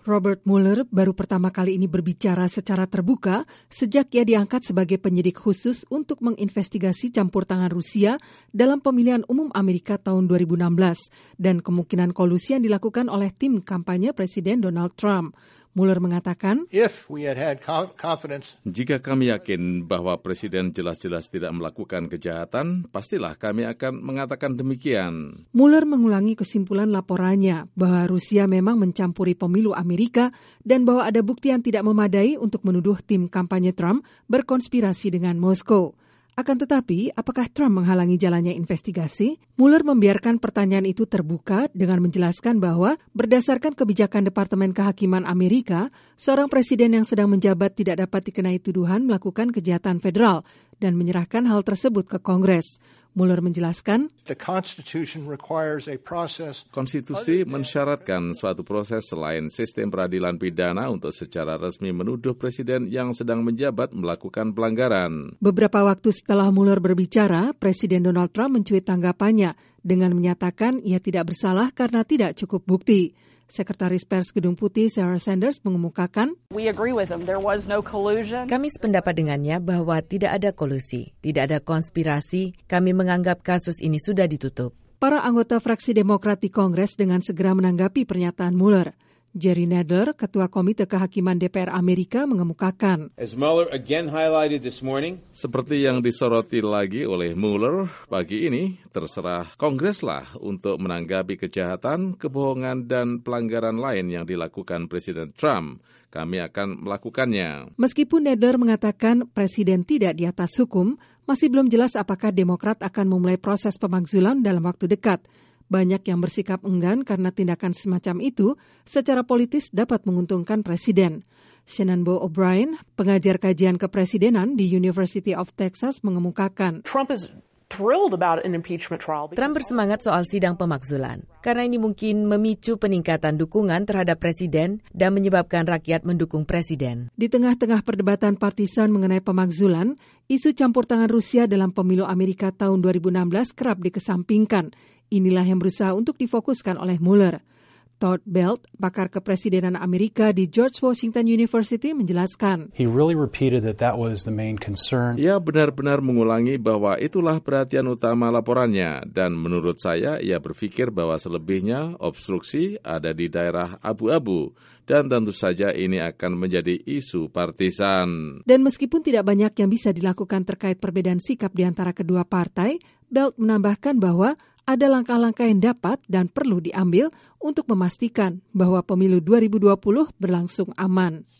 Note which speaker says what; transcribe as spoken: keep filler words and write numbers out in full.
Speaker 1: Robert Mueller baru pertama kali ini berbicara secara terbuka sejak ia diangkat sebagai penyidik khusus untuk menginvestigasi campur tangan Rusia dalam pemilihan umum Amerika tahun dua ribu enam belas dan kemungkinan kolusi yang dilakukan oleh tim kampanye Presiden Donald Trump. Mueller mengatakan,
Speaker 2: If we had had confidence,
Speaker 3: jika kami yakin bahwa Presiden jelas-jelas tidak melakukan kejahatan, pastilah kami akan mengatakan demikian.
Speaker 1: Mueller mengulangi kesimpulan laporannya bahwa Rusia memang mencampuri pemilu Amerika dan bahwa ada bukti yang tidak memadai untuk menuduh tim kampanye Trump berkonspirasi dengan Moskow. Akan tetapi, apakah Trump menghalangi jalannya investigasi? Mueller membiarkan pertanyaan itu terbuka dengan menjelaskan bahwa berdasarkan kebijakan Departemen Kehakiman Amerika, seorang presiden yang sedang menjabat tidak dapat dikenai tuduhan melakukan kejahatan federal dan menyerahkan hal tersebut ke Kongres. Mueller menjelaskan,
Speaker 2: the Constitution requires a process.
Speaker 3: Konstitusi mensyaratkan suatu proses selain sistem peradilan pidana untuk secara resmi menuduh presiden yang sedang menjabat melakukan pelanggaran.
Speaker 1: Beberapa waktu setelah Mueller berbicara, Presiden Donald Trump mencuit tanggapannya dengan menyatakan ia tidak bersalah karena tidak cukup bukti. Sekretaris Pers Gedung Putih Sarah Sanders mengemukakan,
Speaker 4: We agree with him. There was no collusion.
Speaker 5: Kami sependapat dengannya bahwa tidak ada kolusi, tidak ada konspirasi. Kami menganggap kasus ini sudah ditutup.
Speaker 1: Para anggota fraksi Demokrat di Kongres dengan segera menanggapi pernyataan Mueller. Jerry Nadler, Ketua Komite Kehakiman D P R Amerika, mengemukakan,
Speaker 6: As Mueller again highlighted this morning,
Speaker 3: seperti yang disoroti lagi oleh Mueller pagi ini, terserah Kongreslah untuk menanggapi kejahatan, kebohongan, dan pelanggaran lain yang dilakukan Presiden Trump. Kami akan melakukannya.
Speaker 1: Meskipun Nadler mengatakan Presiden tidak di atas hukum, masih belum jelas apakah Demokrat akan memulai proses pemakzulan dalam waktu dekat. Banyak yang bersikap enggan karena tindakan semacam itu secara politis dapat menguntungkan Presiden. Shenandoah O'Brien, pengajar kajian kepresidenan di University of Texas, mengemukakan,
Speaker 4: Trump is thrilled about an impeachment trial.
Speaker 5: Trump bersemangat soal sidang pemakzulan, karena ini mungkin memicu peningkatan dukungan terhadap Presiden dan menyebabkan rakyat mendukung Presiden.
Speaker 1: Di tengah-tengah perdebatan partisan mengenai pemakzulan, isu campur tangan Rusia dalam pemilu Amerika tahun dua ribu enam belas kerap dikesampingkan. Inilah yang berusaha untuk difokuskan oleh Mueller. Todd Belt, pakar kepresidenan Amerika di George Washington University, menjelaskan,
Speaker 7: He really repeated that that was the main concern.
Speaker 3: Ia benar-benar mengulangi bahwa itulah perhatian utama laporannya, dan menurut saya ia berpikir bahwa selebihnya obstruksi ada di daerah abu-abu, dan tentu saja ini akan menjadi isu partisan.
Speaker 1: Dan meskipun tidak banyak yang bisa dilakukan terkait perbedaan sikap di antara kedua partai, Belt menambahkan bahwa ada langkah-langkah yang dapat dan perlu diambil untuk memastikan bahwa pemilu dua ribu dua puluh berlangsung aman.